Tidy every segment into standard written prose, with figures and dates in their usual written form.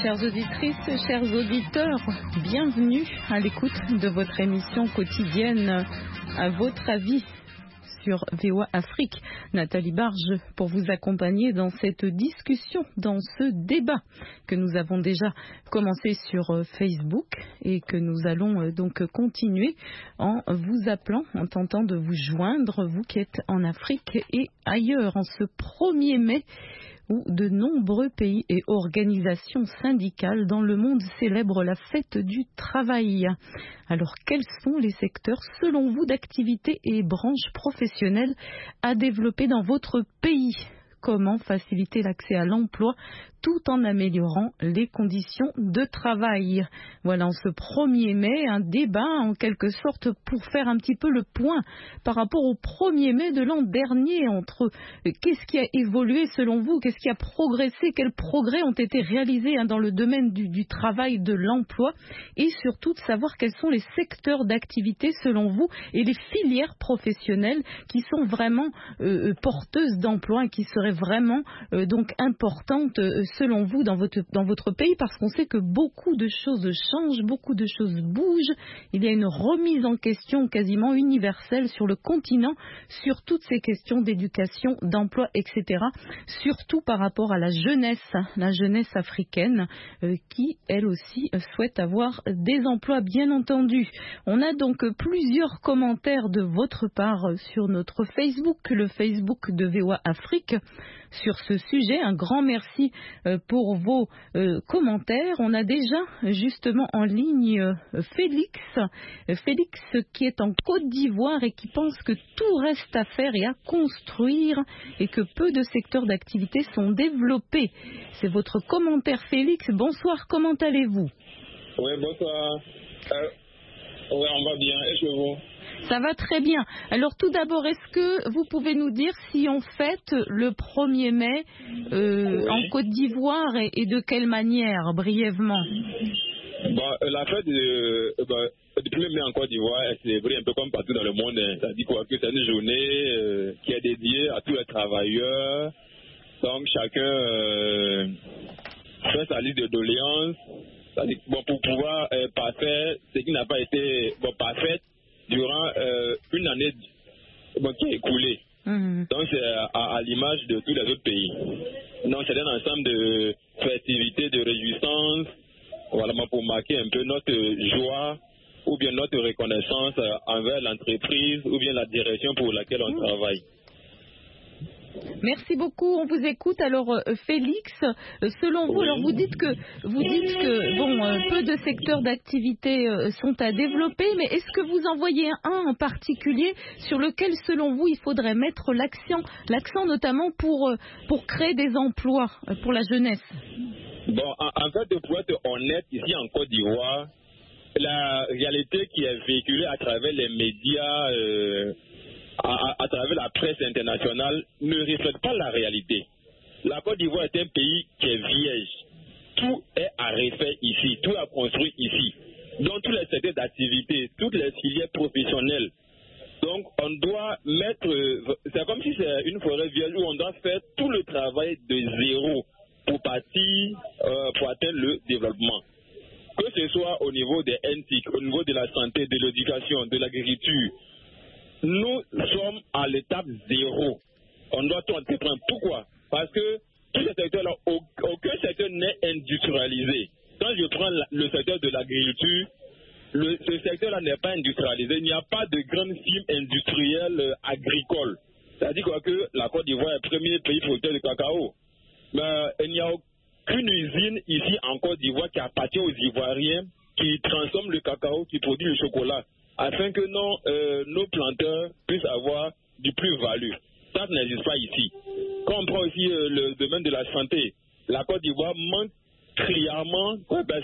Chères auditrices, chers auditeurs, bienvenue à l'écoute de votre émission quotidienne À votre avis sur VOA Afrique. Nathalie Barge pour vous accompagner dans cette discussion, dans ce débat que nous avons déjà commencé sur Facebook et que nous allons donc continuer en vous appelant, en tentant de vous joindre, vous qui êtes en Afrique et ailleurs, en ce 1er mai où de nombreux pays et organisations syndicales dans le monde célèbrent la fête du travail. Alors, quels sont les secteurs, selon vous, d'activités et branches professionnelles à développer dans votre pays ? Comment faciliter l'accès à l'emploi tout en améliorant les conditions de travail. Voilà, en ce 1er mai, un débat en quelque sorte pour faire un petit peu le point par rapport au 1er mai de l'an dernier entre qu'est-ce qui a évolué selon vous, qu'est-ce qui a progressé, quels progrès ont été réalisés dans le domaine du travail, de l'emploi et surtout de savoir quels sont les secteurs d'activité selon vous et les filières professionnelles qui sont vraiment porteuses d'emploi et qui seraient vraiment donc importantes selon vous dans votre pays, parce qu'on sait que beaucoup de choses changent, beaucoup de choses bougent. Il y a une remise en question quasiment universelle sur le continent, sur toutes ces questions d'éducation, d'emploi, etc. Surtout par rapport à la jeunesse africaine qui, elle aussi, souhaite avoir des emplois, bien entendu. On a donc plusieurs commentaires de votre part sur notre Facebook, le Facebook de VOA Afrique, sur ce sujet. Un grand merci pour vos commentaires. On a déjà justement en ligne Félix qui est en Côte d'Ivoire et qui pense que tout reste à faire et à construire et que peu de secteurs d'activité sont développés. C'est votre commentaire, Félix. Bonsoir, comment allez-vous ? Oui, bonsoir. Oui, on va bien. Et chez vous ? Ça va très bien. Alors tout d'abord, est-ce que vous pouvez nous dire si on fête le 1er mai oui, en Côte d'Ivoire et de quelle manière, brièvement ? La fête du 1er mai en Côte d'Ivoire est célébrée un peu comme partout dans le monde. Ça dit quoi que c'est une journée qui est dédiée à tous les travailleurs. Donc chacun fait sa liste de doléances. Pour pouvoir passer ce qui n'a pas été parfait durant une année qui est écoulée. Donc c'est à l'image de tous les autres pays. Donc c'est un ensemble de festivités, de réjouissances, voilà, pour marquer un peu notre joie ou bien notre reconnaissance envers l'entreprise ou bien la direction pour laquelle on travaille. Merci beaucoup, on vous écoute. Alors Félix, selon vous, alors vous dites que peu de secteurs d'activité sont à développer, mais est-ce que vous en voyez un en particulier sur lequel, selon vous, il faudrait mettre l'accent notamment pour créer des emplois pour la jeunesse ? En fait, pour être honnête, ici en Côte d'Ivoire, la réalité qui est véhiculée à travers les médias, à travers la presse internationale, ne reflète pas la réalité. La Côte d'Ivoire est un pays qui est vierge. Tout est à refaire ici, tout est à construire ici. Donc tous les secteurs d'activité, toutes les filières professionnelles. Donc on doit c'est comme si c'est une forêt vierge où on doit faire tout le travail de zéro pour partir, pour atteindre le développement. Que ce soit au niveau des NTIC, au niveau de la santé, de l'éducation, de l'agriculture. Nous sommes à l'étape zéro. On doit tout entreprendre. Pourquoi ? Parce que tous ces secteurs-là, aucun secteur n'est industrialisé. Quand je prends le secteur de l'agriculture, ce secteur-là n'est pas industrialisé. Il n'y a pas de grandes firmes industrielles agricoles. C'est-à-dire que la Côte d'Ivoire est le premier pays producteur de cacao. Mais il n'y a aucune usine ici en Côte d'Ivoire qui appartient aux Ivoiriens, qui transforment le cacao, qui produit le chocolat, afin que nos planteurs puissent avoir du plus-value. Ça n'existe pas ici. Quand on prend aussi le domaine de la santé, la Côte d'Ivoire manque criarement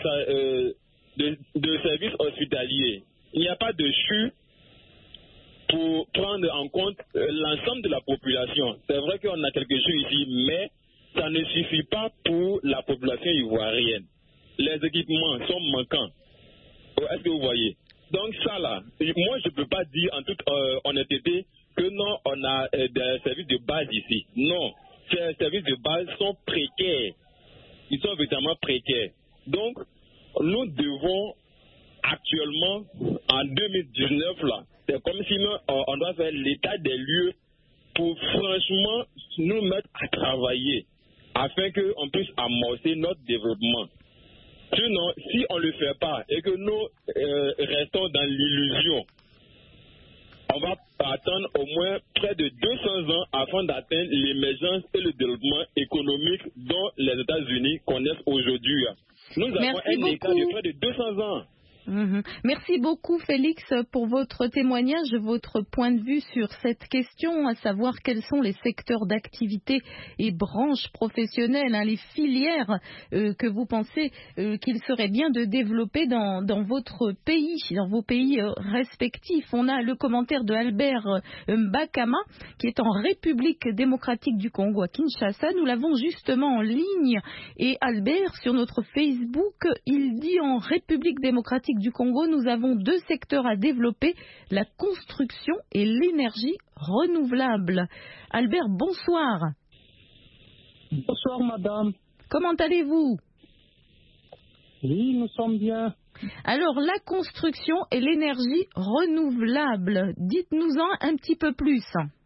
de services hospitaliers. Il n'y a pas de CHU pour prendre en compte l'ensemble de la population. C'est vrai qu'on a quelques CHU ici, mais ça ne suffit pas pour la population ivoirienne. Les équipements sont manquants. Est-ce que vous voyez ? Donc ça là, moi je ne peux pas dire en toute honnêteté que non, on a des services de base ici. Non, ces services de base sont précaires. Ils sont véritablement précaires. Donc, nous devons actuellement, en 2019, là, c'est comme si on doit faire l'état des lieux pour franchement nous mettre à travailler afin qu'on puisse amorcer notre développement. Sinon, si on ne le fait pas et que nous restons dans l'illusion, on va attendre au moins près de 200 ans afin d'atteindre l'émergence et le développement économique dont les États-Unis connaissent aujourd'hui. Nous avons un écart de près de 200 ans. Merci beaucoup Félix pour votre témoignage, votre point de vue sur cette question, à savoir quels sont les secteurs d'activité et branches professionnelles, les filières que vous pensez qu'il serait bien de développer dans votre pays, dans vos pays respectifs. On a le commentaire de Albert Mbakama qui est en République démocratique du Congo à Kinshasa. Nous l'avons justement en ligne et Albert, sur notre Facebook, il dit en République démocratique du Congo, nous avons deux secteurs à développer, la construction et l'énergie renouvelable. Albert, bonsoir. Bonsoir, madame. Comment allez-vous? Oui, nous sommes bien. Alors, la construction et l'énergie renouvelable, dites-nous-en un petit peu plus.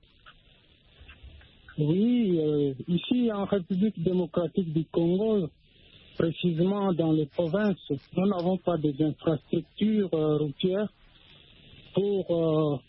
Oui, ici en République démocratique du Congo, précisément dans les provinces, nous n'avons pas des infrastructures routières pour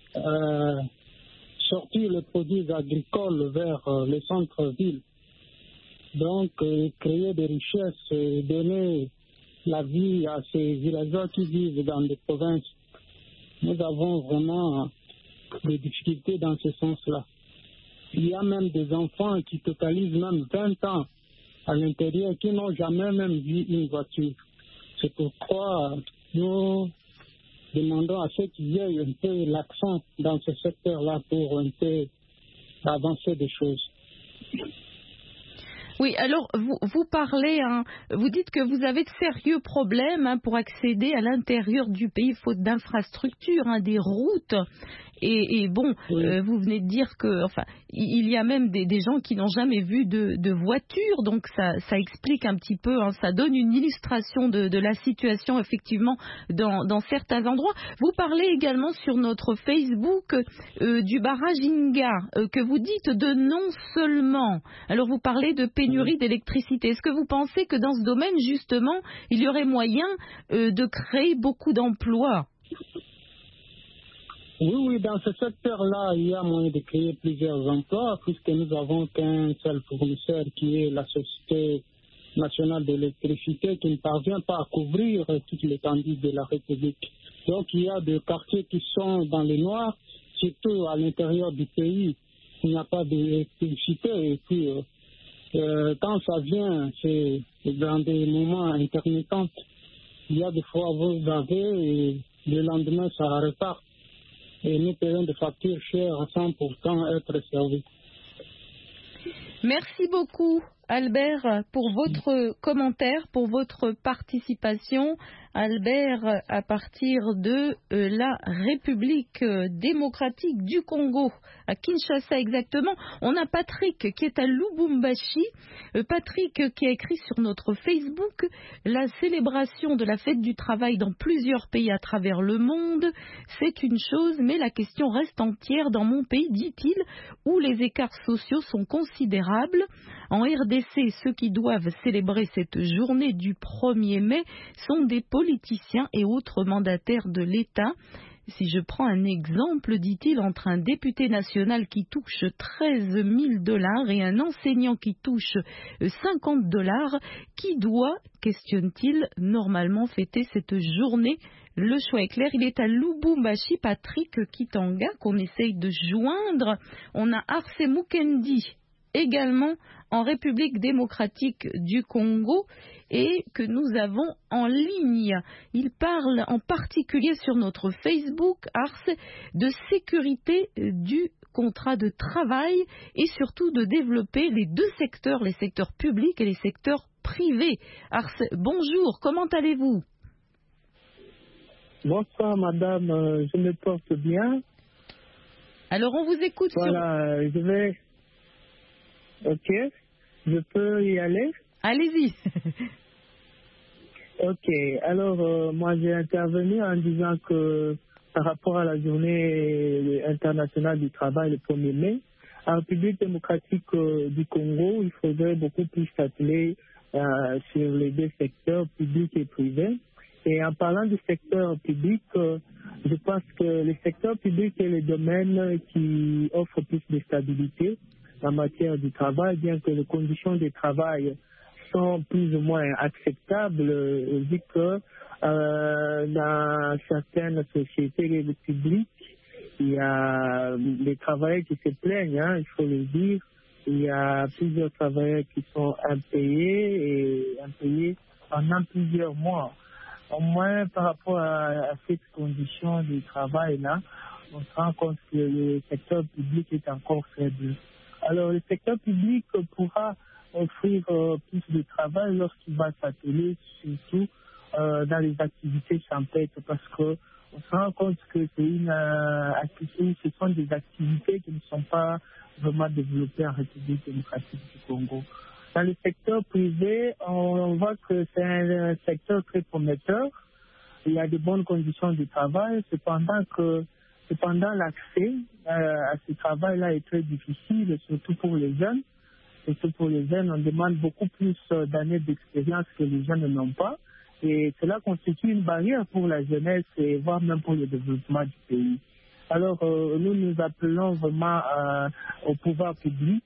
sortir les produits agricoles vers les centres-villes. Donc, créer des richesses et donner la vie à ces villageois qui vivent dans les provinces. Nous avons vraiment des difficultés dans ce sens-là. Il y a même des enfants qui totalisent même 20 ans à l'intérieur qui n'ont jamais même vu une voiture. C'est pourquoi nous demandons à ceux qui aient un peu l'accent dans ce secteur-là pour un peu avancer des choses. Oui, alors vous parlez, vous dites que vous avez de sérieux problèmes pour accéder à l'intérieur du pays faute d'infrastructures, des routes. Et bon, oui. Vous venez de dire que, il y a même des gens qui n'ont jamais vu de voiture, donc ça explique un petit peu, ça donne une illustration de la situation effectivement dans certains endroits. Vous parlez également sur notre Facebook du barrage Inga, que vous dites de non seulement. Alors vous parlez de pénurie d'électricité. Est-ce que vous pensez que dans ce domaine justement, il y aurait moyen de créer beaucoup d'emplois? Oui, dans ce secteur-là, il y a moyen de créer plusieurs emplois, puisque nous avons qu'un seul fournisseur qui est la Société nationale de l'électricité, qui ne parvient pas à couvrir toute l'étendue de la République. Donc, il y a des quartiers qui sont dans les noirs, surtout à l'intérieur du pays. Il n'y a pas d'électricité. Et puis, quand ça vient, c'est dans des moments intermittents. Il y a des fois, vous avez, et le lendemain, ça repart. Et nous payons des factures chères sans pourtant être servis. Merci beaucoup, Albert, pour votre commentaire, pour votre participation. Albert, à partir de la République démocratique du Congo, à Kinshasa exactement. On a Patrick qui est à Lubumbashi. Patrick qui a écrit sur notre Facebook la célébration de la fête du travail dans plusieurs pays à travers le monde. C'est une chose, mais la question reste entière dans mon pays, dit-il, où les écarts sociaux sont considérables. En RDC, ceux qui doivent célébrer cette journée du 1er mai sont des politiciens et autres mandataires de l'État. Si je prends un exemple, dit-il, entre un député national qui touche 13 000 $ et un enseignant qui touche 50 $, qui doit, questionne-t-il, normalement fêter cette journée? Le choix est clair, il est à Lubumbashi, Patrick Kitanga, qu'on essaye de joindre. On a Arce Mukendi, également en République démocratique du Congo, et que nous avons en ligne. Il parle en particulier sur notre Facebook, Arce, de sécurité du contrat de travail et surtout de développer les deux secteurs, les secteurs publics et les secteurs privés. Arce, bonjour, comment allez-vous? Bonsoir madame, je me porte bien. Alors on vous écoute. Voilà, je vais... Ok, je peux y aller? Allez-y. Ok, alors moi j'ai intervenu en disant que par rapport à la journée internationale du travail le 1er mai, en République démocratique du Congo, il faudrait beaucoup plus s'atteler sur les deux secteurs, public et privé. Et en parlant du secteur public, je pense que le secteur public est le domaine qui offre plus de stabilité en matière du travail, bien que les conditions de travail sont plus ou moins acceptables, vu que dans certaines sociétés publiques, il y a des travailleurs qui se plaignent, hein, il faut le dire. Il y a plusieurs travailleurs qui sont impayés pendant plusieurs mois. Au moins, par rapport à cette condition de travail-là, on se rend compte que le secteur public est encore faible. Alors, le secteur public pourra offrir plus de travail lorsqu'il va s'atteler, surtout dans les activités champêtres, parce que on se rend compte que ce sont des activités qui ne sont pas vraiment développées en République démocratique du Congo. Dans le secteur privé, on voit que c'est un secteur très prometteur. Il y a de bonnes conditions de travail, cependant l'accès à ce travail-là est très difficile, surtout pour les jeunes. Surtout pour les jeunes, on demande beaucoup plus d'années d'expérience que les jeunes n'ont pas. Et cela constitue une barrière pour la jeunesse et voire même pour le développement du pays. Alors, nous appelons vraiment au pouvoir public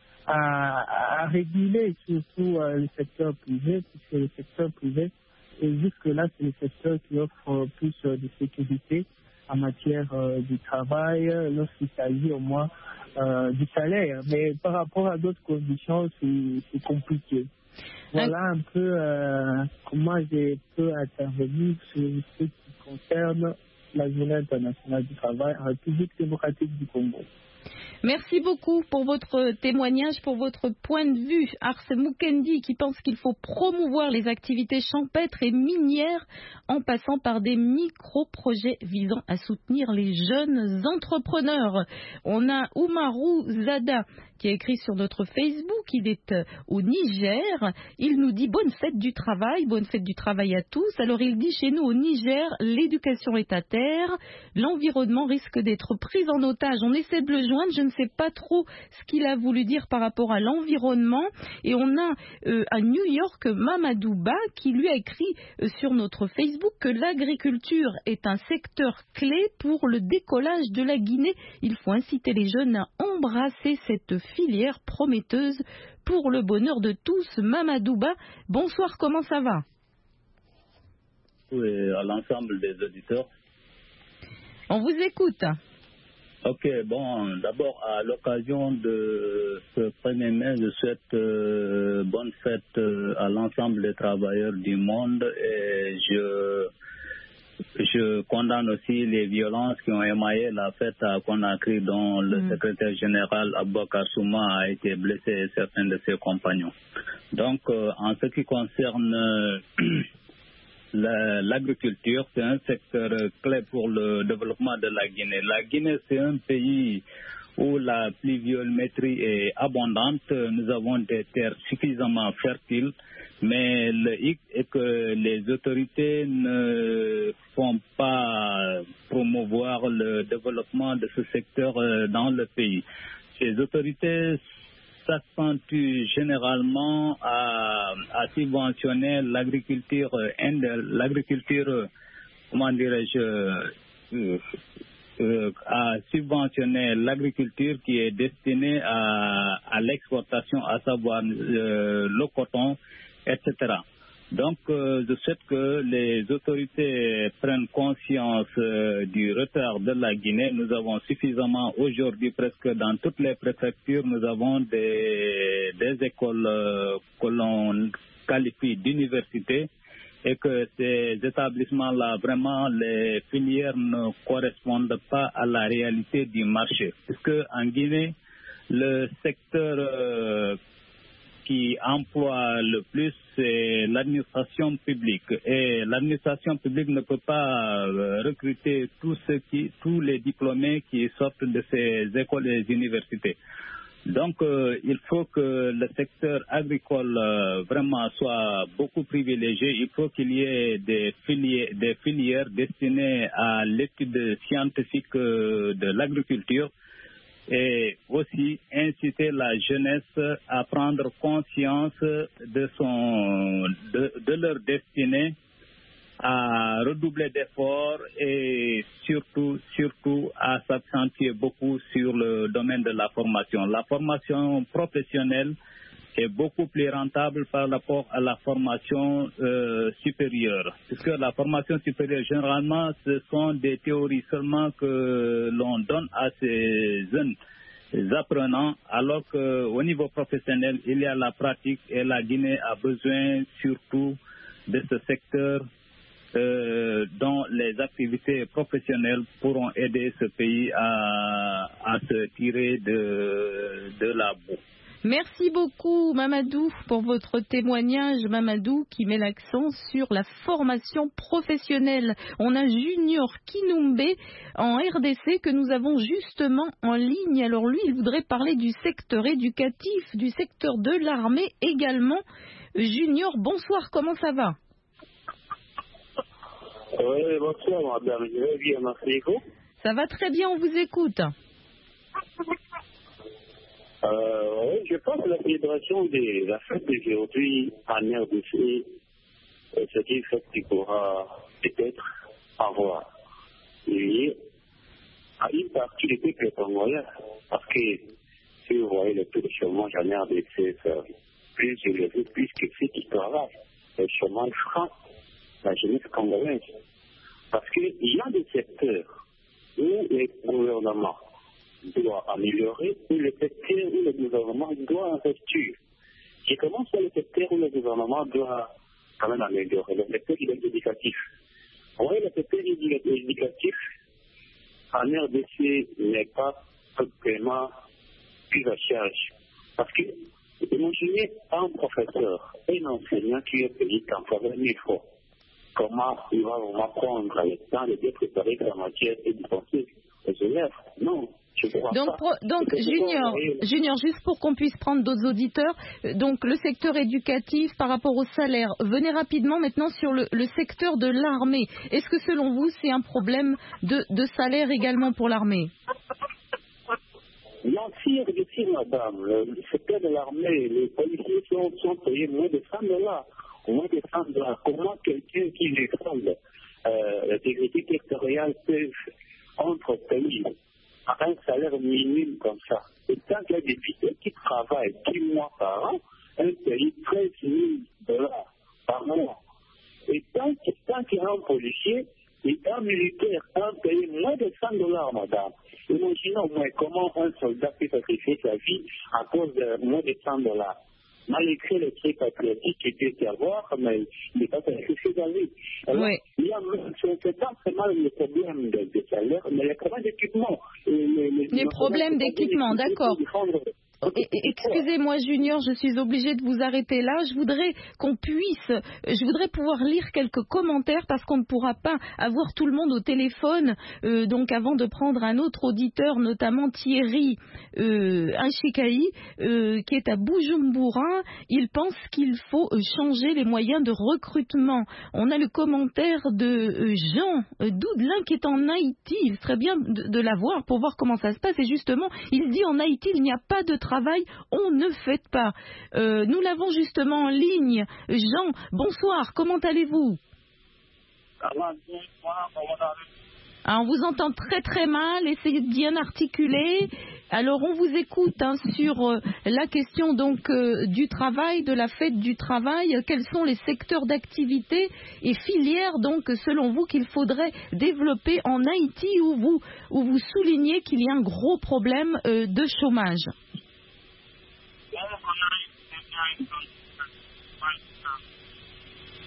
à réguler surtout le secteur privé, puisque le secteur privé, et jusque-là, c'est le secteur qui offre plus de sécurité en matière du travail, lorsqu'il s'agit au moins du salaire. Mais par rapport à d'autres conditions, c'est compliqué. Voilà un peu comment je peux intervenir sur ce qui concerne la journée internationale du travail en République démocratique du Congo. Merci beaucoup pour votre témoignage, pour votre point de vue. Ars Mukendi qui pense qu'il faut promouvoir les activités champêtres et minières en passant par des micro-projets visant à soutenir les jeunes entrepreneurs. On a Oumarou Zada qui a écrit sur notre Facebook, il est au Niger. Il nous dit bonne fête du travail à tous. Alors il dit chez nous au Niger, l'éducation est à terre, l'environnement risque d'être pris en otage. On essaie de le joindre, je ne sais pas trop ce qu'il a voulu dire par rapport à l'environnement. Et on a à New York Mamadouba qui lui a écrit sur notre Facebook que l'agriculture est un secteur clé pour le décollage de la Guinée. Il faut inciter les jeunes à embrasser cette filière prometteuse pour le bonheur de tous. Mamadouba, bonsoir, comment ça va? Oui, à l'ensemble des auditeurs. On vous écoute. Ok, bon, d'abord, à l'occasion de ce 1er mai, je souhaite bonne fête à l'ensemble des travailleurs du monde et je condamne aussi les violences qui ont émaillé la fête à Conakry dont le secrétaire général Aboubakar Souma a été blessé et certains de ses compagnons. Donc, en ce qui concerne l'agriculture, c'est un secteur clé pour le développement de la Guinée. La Guinée, c'est un pays où la pluviométrie est abondante. Nous avons des terres suffisamment fertiles, mais le hic est que les autorités ne font pas promouvoir le développement de ce secteur dans le pays. Ces autorités s'accentuent généralement à subventionner l'agriculture, comment dirais-je, à subventionner l'agriculture qui est destinée à l'exportation, à savoir le coton, etc. Donc, je souhaite que les autorités prennent conscience du retard de la Guinée. Nous avons suffisamment aujourd'hui, presque dans toutes les préfectures, nous avons des écoles que l'on qualifie d'universités et que ces établissements-là, vraiment, les filières ne correspondent pas à la réalité du marché. Parce qu'en Guinée, le secteur qui emploie le plus, c'est l'administration publique. Et l'administration publique ne peut pas recruter tous les diplômés qui sortent de ces écoles et universités. Donc, il faut que le secteur agricole vraiment soit beaucoup privilégié. Il faut qu'il y ait des filières destinées à l'étude scientifique de l'agriculture et aussi inciter la jeunesse à prendre conscience de leur destinée, à redoubler d'efforts et surtout à s'accentuer beaucoup sur le domaine de la formation. La formation professionnelle est beaucoup plus rentable par rapport à la formation supérieure. Puisque la formation supérieure, généralement, ce sont des théories seulement que l'on donne à ces jeunes apprenants, alors qu'au niveau professionnel, il y a la pratique et la Guinée a besoin surtout de ce secteur dont les activités professionnelles pourront aider ce pays à se tirer de la boue. Merci beaucoup Mamadou pour votre témoignage, Mamadou qui met l'accent sur la formation professionnelle. On a Junior Kinumbe en RDC que nous avons justement en ligne. Alors lui, il voudrait parler du secteur éducatif, du secteur de l'armée également. Junior, bonsoir, comment ça va ? Oui, bonsoir madame, je vais bien, merci. Ça va très bien, on vous écoute. Oui, je pense que la célébration de la fête d'aujourd'hui en RDC, c'est une fête qui pourra peut-être avoir lié à une partie du peuple congolais. Parce que si vous voyez le taux de chômage en RDC, c'est plus élevé, plus que ceux qui travaillent. Le chômage frappe la jeunesse congolaise. Parce qu'il y a des secteurs où le gouvernement doit améliorer et le secteur où le gouvernement doit investir. Je commence par le secteur où le gouvernement doit quand même améliorer, le secteur éducatif. Oui, le secteur éducatif en RDC n'est pas totalement pris à charge. Parce que, imaginez un professeur, un enseignant qui est payé 80 000 fois. Comment il va apprendre le temps de bien préparer la matière et de penser aux élèves? Non. Donc Junior, juste pour qu'on puisse prendre d'autres auditeurs, donc le secteur éducatif par rapport au salaire, venez rapidement maintenant sur le secteur de l'armée. Est-ce que selon vous c'est un problème de salaire également pour l'armée? Non, si madame, le secteur de l'armée, les policiers sont payés moins de $100. Moins de $100. Comment quelqu'un qui défend l'intégrité territoriale peut entre pays à un salaire minime comme ça? Et tant qu'il y a des députés qui travaillent 10 mois par an, un pays $13 000 par mois. Et tant qu'il y a un policier et un militaire, un pays moins de $100, madame. Imaginons comment un soldat peut sacrifier sa vie à cause de moins de $100. Malgré le trait patriotique qui peut y avoir, mais il n'est pas sacrifié sa vie. Alors, oui. Il y a c'est pas vraiment le problème de salaire, mais il y a quand même d'équipement. Les problèmes d'équipement, d'accord. Excusez-moi Junior, je suis obligée de vous arrêter là. Je voudrais pouvoir lire quelques commentaires parce qu'on ne pourra pas avoir tout le monde au téléphone. Donc avant de prendre un autre auditeur, notamment Thierry Achikaï, qui est à Bujumbura, il pense qu'il faut changer les moyens de recrutement. On a le commentaire de Jean Doudelin qui est en Haïti. Il serait bien de l'avoir pour voir comment ça se passe. Et justement, il dit en Haïti, il n'y a pas de travail, on ne fait pas. Nous l'avons justement en ligne. Jean, bonsoir, comment allez-vous? On vous entend très très mal, essayez de bien articuler. Alors on vous écoute sur la question donc du travail, de la fête du travail. Quels sont les secteurs d'activité et filières donc selon vous qu'il faudrait développer en Haïti où vous soulignez qu'il y a un gros problème de chômage?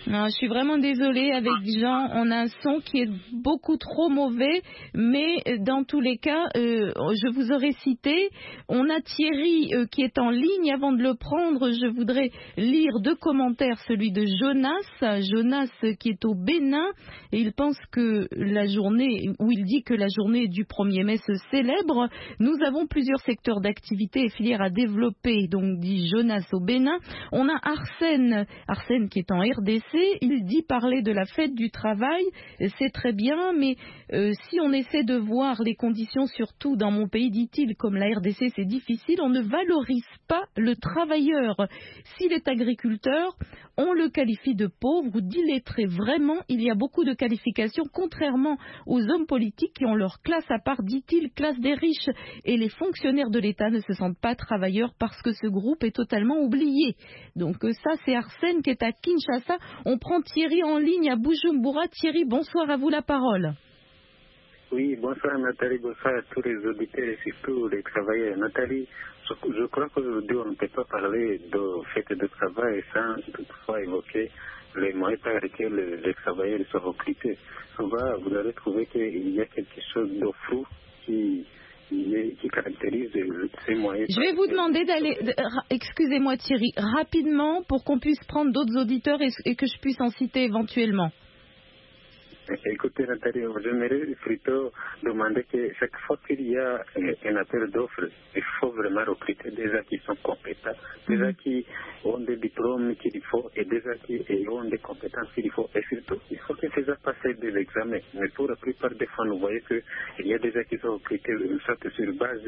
Non, je suis vraiment désolée avec Jean, on a un son qui est beaucoup trop mauvais, mais dans tous les cas, je vous aurais cité, on a Thierry qui est en ligne. Avant de le prendre, je voudrais lire 2 commentaires, celui de Jonas qui est au Bénin, et il pense que la journée, où il dit que la journée du 1er mai se célèbre. Nous avons plusieurs secteurs d'activité et filières à développer, donc dit Jonas au Bénin. On a Arsène qui est en RDC. Il dit parler de la fête du travail, c'est très bien, mais si on essaie de voir les conditions, surtout dans mon pays, dit-il, comme la RDC, c'est difficile, on ne valorise pas le travailleur. S'il est agriculteur, on le qualifie de pauvre ou d'illettré. Vraiment, il y a beaucoup de qualifications, contrairement aux hommes politiques qui ont leur classe à part, dit-il, classe des riches. Et les fonctionnaires de l'État ne se sentent pas travailleurs parce que ce groupe est totalement oublié. Donc ça, c'est Arsène qui est à Kinshasa. On prend Thierry en ligne à Bujumbura. Thierry, bonsoir, à vous la parole. Oui, bonsoir Nathalie, bonsoir à tous les auditeurs et surtout les travailleurs. Nathalie, je crois qu'aujourd'hui on ne peut pas parler de fête de travail sans toutefois évoquer les moyens par lesquels les travailleurs sont recrutés. Souvent, vous allez trouver qu'il y a quelque chose de flou qui caractérise ces moyens. Je vais vous demander d'aller, excusez-moi Thierry, rapidement pour qu'on puisse prendre d'autres auditeurs et que je puisse en citer éventuellement. Écoutez Nathalie, j'aimerais plutôt demander que chaque fois qu'il y a un appel d'offres, il faut vraiment recruter des gens qui sont compétents, des gens qui ont des diplômes qu'il faut et des gens qui ont des compétences qu'il faut. Et surtout, il faut que ces gens passent des examens. Mais pour la plupart des fois, nous voyons qu'il y a des gens qui sont recrutés soit sur base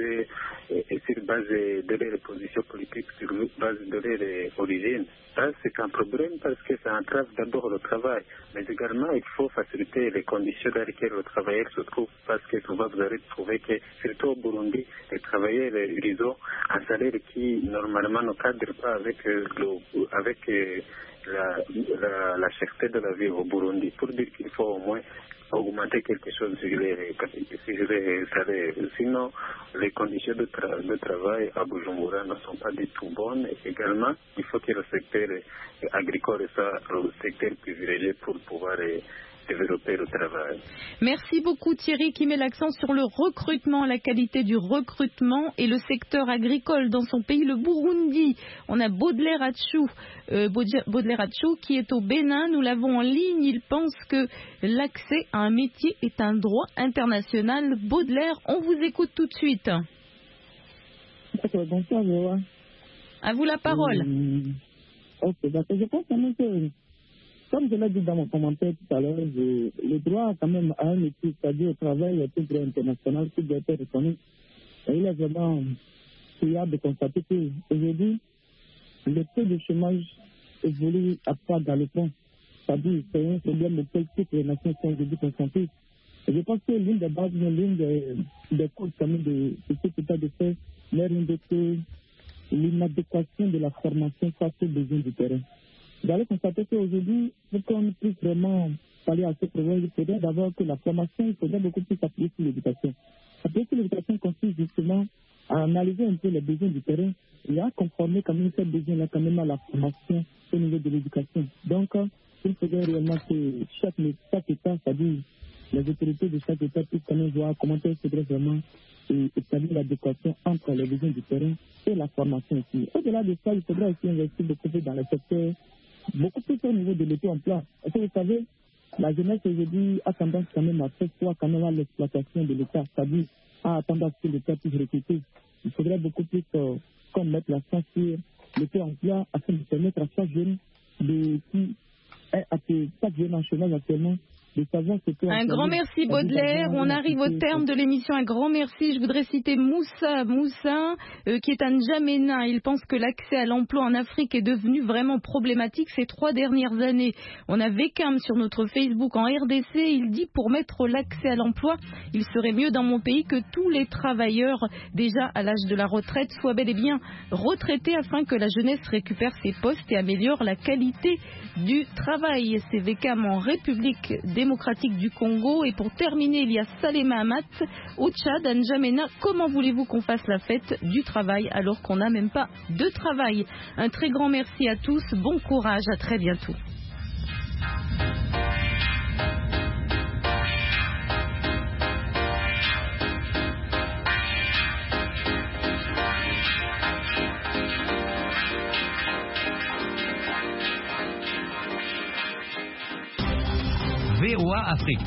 de leur position politique, sur base de leur origine. Ça, c'est un problème parce que ça entrave d'abord le travail. Mais également, il faut faciliter les conditions dans lesquelles le travailleur se trouve, parce que souvent vous allez trouver que, surtout au Burundi, les travailleurs, ils ont un salaire qui normalement ne cadre pas avec la cherté de la vie au Burundi. Pour dire qu'il faut au moins augmenter quelque chose sur les salaires. Sinon, les conditions de travail à Bujumbura ne sont pas du tout bonnes. Et également, il faut que le secteur agricole soit le secteur privilégié pour pouvoir développer le travail. Merci beaucoup Thierry qui met l'accent sur le recrutement, la qualité du recrutement et le secteur agricole dans son pays, le Burundi. On a Baudelaire Atchou qui est au Bénin. Nous l'avons en ligne. Il pense que l'accès à un métier est un droit international. Baudelaire, on vous écoute tout de suite. Bonsoir, Véwa. À vous la parole. Ok, d'accord. Je pense quand même que, comme je l'ai dit dans mon commentaire tout à l'heure, le droit quand même à un métier, c'est-à-dire au travail, est un droit international qui doit être reconnu. Et il est vraiment priable de constater qu'aujourd'hui, le taux de chômage évolue à pas galopant. C'est-à-dire c'est un problème auquel toutes les nations sont aujourd'hui confrontées. Et je pense que l'une des bases, l'une des causes quand même de cet état de fait, n'est rien d'autre que l'inadéquation de la formation face aux besoins du terrain. Vous allez constater qu'aujourd'hui, pour qu'on puisse vraiment parler à ce problème, il faudrait d'abord que la formation, il faudrait beaucoup plus appuyer sur l'éducation. Appuyer sur l'éducation consiste justement à analyser un peu les besoins du terrain et à conformer quand même ces besoins-là quand même à la formation au niveau de l'éducation. Donc, il faudrait réellement que chaque État, c'est-à-dire les autorités de chaque État puissent quand même voir comment il faudrait vraiment établir l'adéquation entre les besoins du terrain et la formation aussi. Au-delà de ça, il faudrait aussi investir beaucoup plus dans le secteur, beaucoup plus au niveau de l'auto-emploi. Parce que vous savez, la jeunesse aujourd'hui a tendance quand même à faire foi quand même à l'exploitation de l'État, c'est-à-dire à tendance que l'État puisse recruter. Il faudrait beaucoup plus comme mettre l'accent sur l'auto-emploi afin de permettre à chaque jeune chaque jeune en chômage actuellement. Un grand merci Baudelaire. On arrive au terme de l'émission. Un grand merci. Je voudrais citer Moussa qui est à N'Djamena. Il pense que l'accès à l'emploi en Afrique est devenu vraiment problématique ces 3 dernières années. On a Vekam sur notre Facebook en RDC. Il dit pour mettre l'accès à l'emploi, il serait mieux dans mon pays que tous les travailleurs déjà à l'âge de la retraite soient bel et bien retraités afin que la jeunesse récupère ses postes et améliore la qualité du travail. C'est Vekam en République démocratique du Congo. Et pour terminer, il y a Salema Amat au Tchad, à N'Djamena. Comment voulez-vous qu'on fasse la fête du travail alors qu'on n'a même pas de travail? Un très grand merci à tous, bon courage, à très bientôt. VOA Afrique.